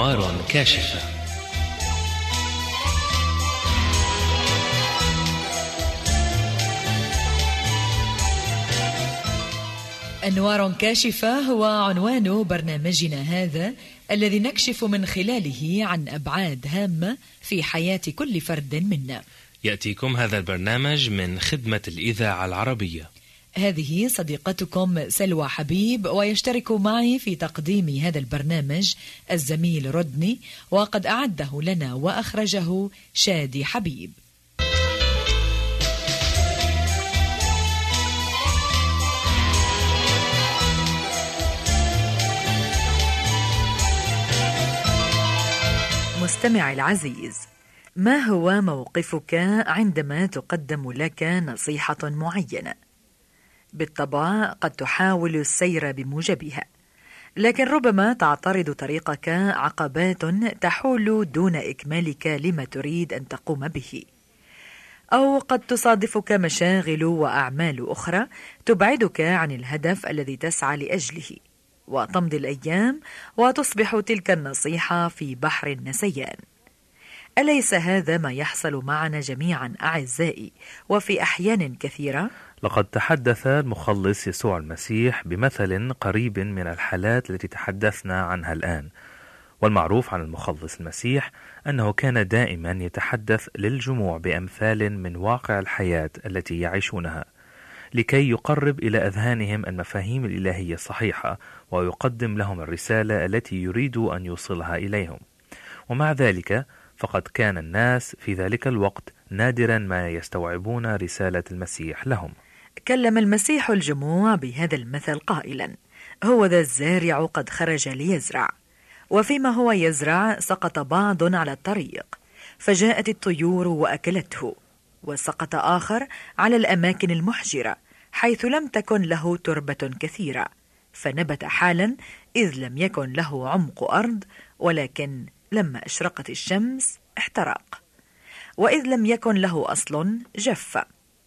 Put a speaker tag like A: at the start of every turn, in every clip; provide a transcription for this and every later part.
A: أنوار كاشفة.
B: أنوار كاشفة هو عنوان برنامجنا هذا، الذي نكشف من خلاله عن أبعاد هامة في حياة كل فرد منا.
A: يأتيكم هذا البرنامج من خدمة الإذاعة العربية.
B: هذه صديقتكم سلوى حبيب، ويشترك معي في تقديم هذا البرنامج الزميل رودني، وقد أعده لنا وأخرجه شادي حبيب. مستمع العزيز، ما هو موقفك عندما تقدم لك نصيحة معينة؟ بالطبع قد تحاول السير بموجبها، لكن ربما تعترض طريقك عقبات تحول دون إكمالك لما تريد أن تقوم به، أو قد تصادفك مشاغل وأعمال أخرى تبعدك عن الهدف الذي تسعى لأجله، وتمضي الأيام وتصبح تلك النصيحة في بحر النسيان. أليس هذا ما يحصل معنا جميعا أعزائي، وفي أحيان كثيرة؟
C: لقد تحدث المخلص يسوع المسيح بمثل قريب من الحالات التي تحدثنا عنها الآن. والمعروف عن المخلص المسيح أنه كان دائما يتحدث للجموع بأمثال من واقع الحياة التي يعيشونها، لكي يقرب إلى أذهانهم المفاهيم الإلهية الصحيحة، ويقدم لهم الرسالة التي يريد أن يوصلها إليهم. ومع ذلك فقد كان الناس في ذلك الوقت نادرا ما يستوعبون رسالة المسيح لهم.
B: كلم المسيح الجموع بهذا المثل قائلا: هو ذا الزارع قد خرج ليزرع، وفيما هو يزرع سقط بعض على الطريق، فجاءت الطيور وأكلته، وسقط آخر على الأماكن المحجرة حيث لم تكن له تربة كثيرة، فنبت حالا إذ لم يكن له عمق أرض، ولكن لما أشرقت الشمس احترق، وإذ لم يكن له أصل جف.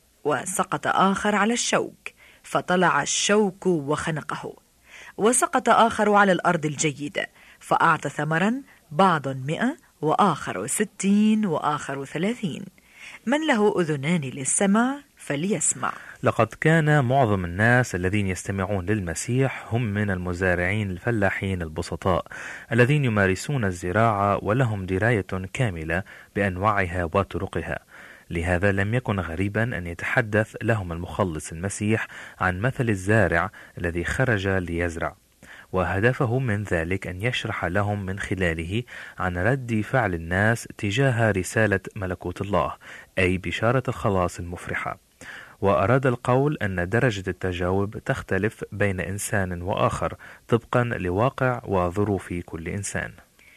B: وسقط آخر على الشوك، فطلع الشوك وخنقه، وسقط آخر على الأرض الجيدة، فأعطى ثمرا، بعض 100 وآخر 60 وآخر 30. من له أذنان للسمع فليسمع.
C: لقد كان معظم الناس الذين يستمعون للمسيح هم من المزارعين الفلاحين البسطاء الذين يمارسون الزراعة ولهم دراية كاملة بأنواعها وطرقها. لهذا لم يكن غريبا أن يتحدث لهم المخلص المسيح عن مثل الزارع الذي خرج ليزرع، وهدفه من ذلك أن يشرح لهم من خلاله عن رد فعل الناس تجاه رسالة ملكوت الله، أي بشارة الخلاص المفرحة. وأراد القول أن درجة التجاوب تختلف بين إنسان وآخر طبقا لواقع وظروف كل إنسان.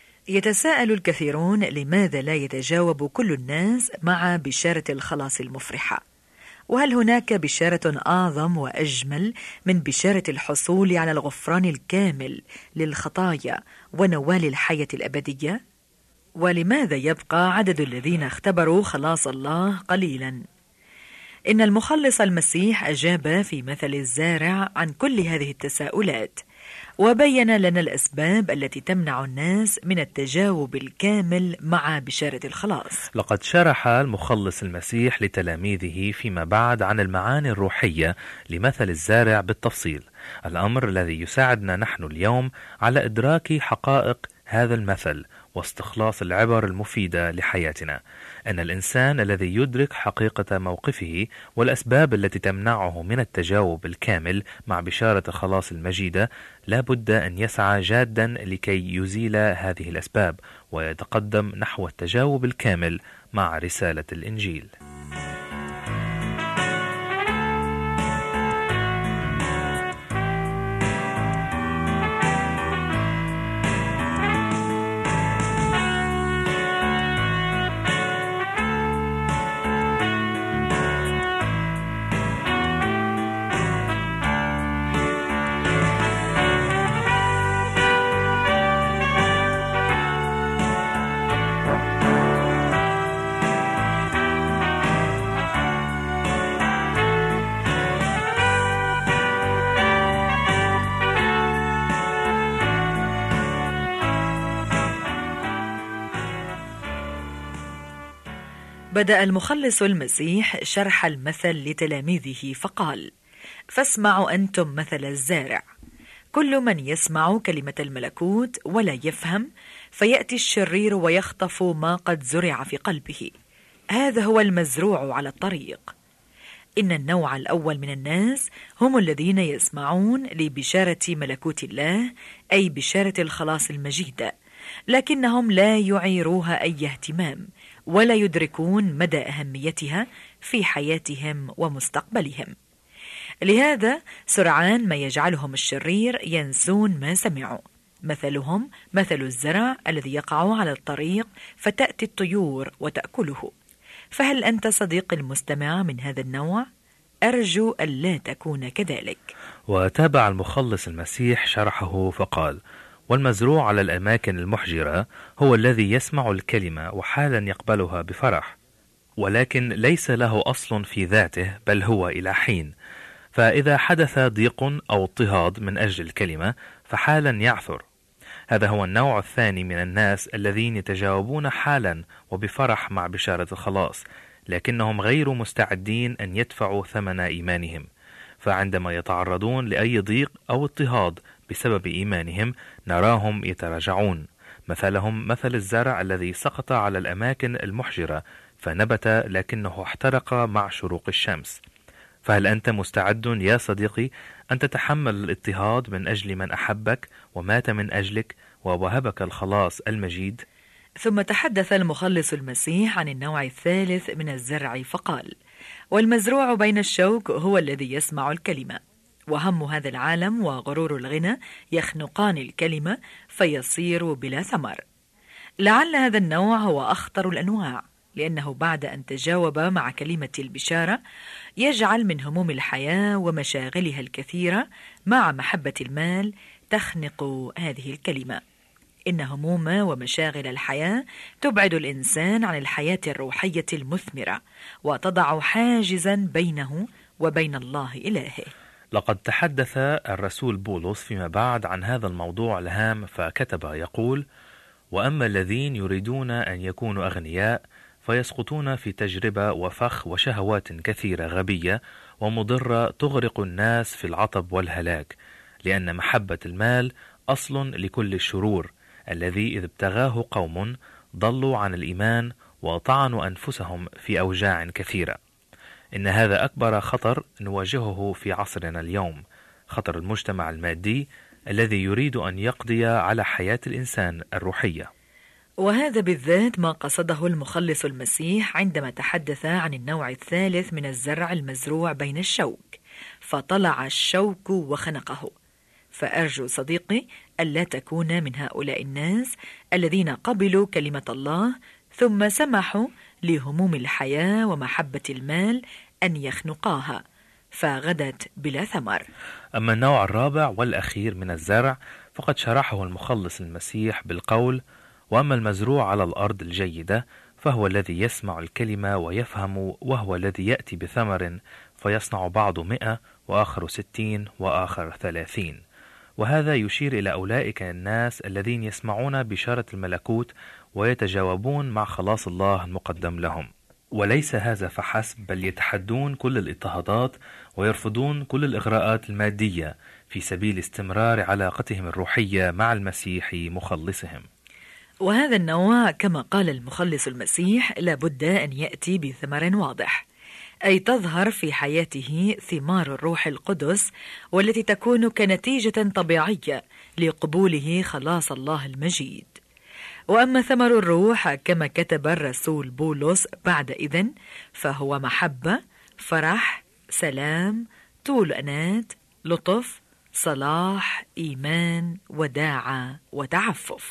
B: يتساءل الكثيرون لماذا لا يتجاوب كل الناس مع بشارة الخلاص المفرحة؟ وهل هناك بشارة أعظم وأجمل من بشارة الحصول على الغفران الكامل للخطايا ونوال الحياة الأبدية؟ ولماذا يبقى عدد الذين اختبروا خلاص الله قليلا؟ إن المخلص المسيح أجاب في مثل الزارع عن كل هذه التساؤلات، وبين لنا الأسباب التي تمنع الناس من التجاوب الكامل مع بشارة الخلاص.
C: لقد شرح المخلص المسيح لتلاميذه فيما بعد عن المعاني الروحية لمثل الزارع بالتفصيل، الأمر الذي يساعدنا نحن اليوم على إدراك حقائق هذا المثل واستخلاص العبر المفيدة لحياتنا. أن الإنسان الذي يدرك حقيقة موقفه والأسباب التي تمنعه من التجاوب الكامل مع بشارة الخلاص المجيدة لا بد أن يسعى جادا لكي يزيل هذه الأسباب ويتقدم نحو التجاوب الكامل مع رسالة الإنجيل.
B: بدأ المخلص المسيح شرح المثل لتلاميذه فقال: فاسمعوا أنتم مثل الزارع. كل من يسمع كلمة الملكوت ولا يفهم، فيأتي الشرير ويخطف ما قد زرع في قلبه، هذا هو المزروع على الطريق. إن النوع الأول من الناس هم الذين يسمعون لبشارة ملكوت الله، أي بشارة الخلاص المجيدة، لكنهم لا يعيروها أي اهتمام، ولا يدركون مدى أهميتها في حياتهم ومستقبلهم. لهذا سرعان ما يجعلهم الشرير ينسون ما سمعوا. مثلهم مثل الزرع الذي يقع على الطريق فتأتي الطيور وتأكله. فهل أنت صديق المستمع من هذا النوع؟ أرجو ألا تكون كذلك.
C: وتابع المخلص المسيح شرحه فقال: والمزروع على الأماكن المحجرة هو الذي يسمع الكلمة وحالا يقبلها بفرح، ولكن ليس له أصل في ذاته، بل هو إلى حين. فإذا حدث ضيق أو اضطهاد من أجل الكلمة فحالا يعثر. هذا هو النوع الثاني من الناس الذين يتجاوبون حالا وبفرح مع بشارة الخلاص، لكنهم غير مستعدين أن يدفعوا ثمن إيمانهم. فعندما يتعرضون لأي ضيق أو اضطهاد بسبب إيمانهم نراهم يتراجعون. مثلهم مثل الزرع الذي سقط على الأماكن المحجرة فنبت، لكنه احترق مع شروق الشمس. فهل أنت مستعد يا صديقي أن تتحمل الاضطهاد من أجل من أحبك ومات من أجلك ووهبك الخلاص المجيد؟
B: ثم تحدث المخلص المسيح عن النوع الثالث من الزرع فقال: والمزروع بين الشوك هو الذي يسمع الكلمة، وهم هذا العالم وغرور الغنى يخنقان الكلمة فيصير بلا ثمر. لعل هذا النوع هو أخطر الأنواع، لأنه بعد أن تجاوب مع كلمة البشارة يجعل من هموم الحياة ومشاغلها الكثيرة مع محبة المال تخنق هذه الكلمة. إن هموم ومشاغل الحياة تبعد الإنسان عن الحياة الروحية المثمرة، وتضع حاجزا بينه وبين الله إلهه.
C: لقد تحدث الرسول بولس فيما بعد عن هذا الموضوع الهام، فكتب يقول: وأما الذين يريدون أن يكونوا أغنياء فيسقطون في تجربة وفخ وشهوات كثيرة غبية ومضرة تغرق الناس في العطب والهلاك، لأن محبة المال أصل لكل الشرور، الذي إذ ابتغاه قوم ضلوا عن الإيمان وطعنوا أنفسهم في أوجاع كثيرة. إن هذا أكبر خطر نواجهه في عصرنا اليوم، خطر المجتمع المادي الذي يريد أن يقضي على حياة الإنسان الروحية.
B: وهذا بالذات ما قصده المخلص المسيح عندما تحدث عن النوع الثالث من الزرع المزروع بين الشوك، فطلع الشوك وخنقه. فأرجو صديقي ألا تكون من هؤلاء الناس الذين قبلوا كلمة الله ثم سمحوا لهموم الحياة ومحبة المال أن يخنقاها فغدت بلا ثمر.
C: أما النوع الرابع والأخير من الزرع فقد شرحه المخلص المسيح بالقول: وأما المزروع على الأرض الجيدة فهو الذي يسمع الكلمة ويفهم، وهو الذي يأتي بثمر فيصنع بعض 100 وآخر 60 وآخر 30. وهذا يشير إلى أولئك الناس الذين يسمعون بشارة الملكوت ويتجاوبون مع خلاص الله المقدم لهم. وليس هذا فحسب، بل يتحدون كل الاضطهادات ويرفضون كل الإغراءات المادية في سبيل استمرار علاقتهم الروحية مع المسيح مخلصهم.
B: وهذا النوع كما قال المخلص المسيح لابد أن يأتي بثمر واضح، أي تظهر في حياته ثمار الروح القدس، والتي تكون كنتيجة طبيعية لقبوله خلاص الله المجيد. وأما ثمر الروح كما كتب الرسول بولس بعد إذن فهو محبة، فرح، سلام، طول أنات، لطف، صلاح، إيمان، وداعة، وتعفف.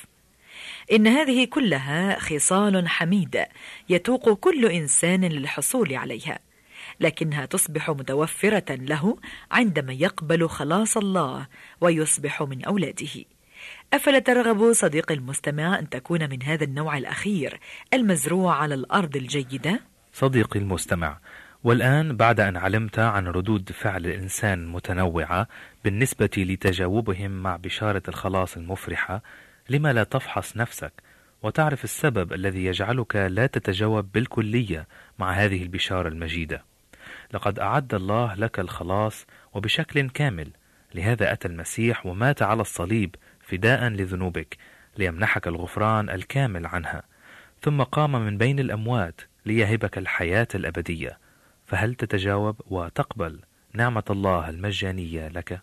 B: إن هذه كلها خصال حميدة يتوق كل إنسان للحصول عليها، لكنها تصبح متوفرة له عندما يقبل خلاص الله ويصبح من أولاده. أفلا ترغب صديقي المستمع أن تكون من هذا النوع الأخير المزروع على الأرض الجيدة؟
C: صديقي المستمع، والآن بعد أن علمت عن ردود فعل الإنسان المتنوعة بالنسبة لتجاوبهم مع بشارة الخلاص المفرحة، لما لا تفحص نفسك وتعرف السبب الذي يجعلك لا تتجاوب بالكلية مع هذه البشارة المجيدة. لقد أعد الله لك الخلاص وبشكل كامل، لهذا أتى المسيح ومات على الصليب فداء لذنوبك ليمنحك الغفران الكامل عنها، ثم قام من بين الأموات ليهبك الحياة الأبدية. فهل تتجاوب وتقبل نعمة الله المجانية لك؟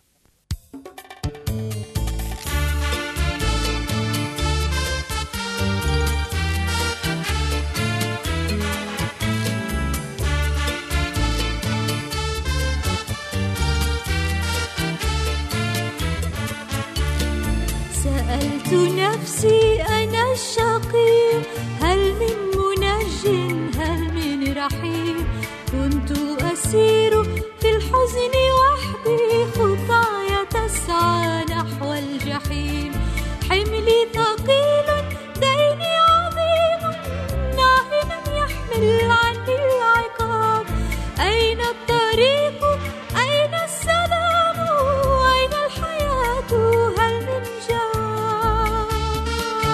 D: سألت نفسي أنا الشقي، هل من منج هل من رحيم؟ كنت أسير في الحزن وحدي، خطاي تسعى نحو الجحيم. حملي ثقيل، ديني عظيم، أين يحمل عني العقاب؟ أين الطريق؟ أين السلام؟ أين الحياة؟ هل من جواب؟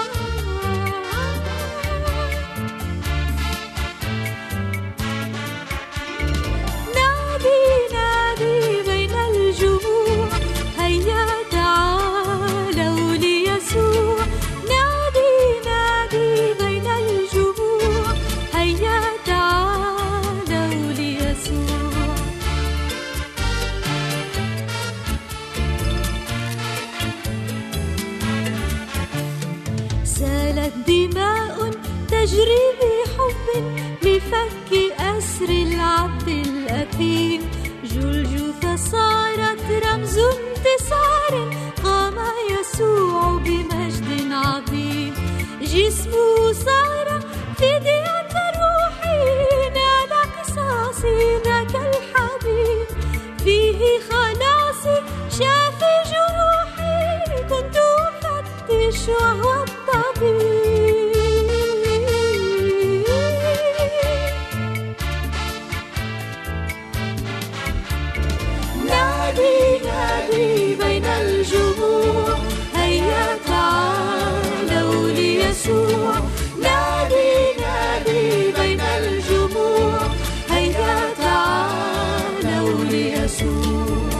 D: نادي نادي بين الجموع، هيا تعالوا ليسوع. نادي نادي بين الجموع، هيا تعالوا ليسوع. سالت دماء تجري بحب لفك أسر العبد الأثيم. جلجثة صارت رمز انتصار، قام يسوع بمجد عظيم. جسمه صار فدية روحي، نال قصاصي ذاك الحبيب. فيه خلاصي شافي جروحي، كنت أفتش وهو الطبيب. نادي نادي بين الجموع، هيا تعالوا ليسوع. نادي نادي بين الجموع، هيا تعالوا ليسوع.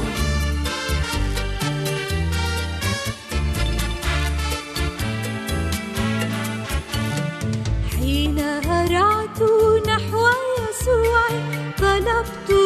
D: حين هرعت نحو يسوع، طلبت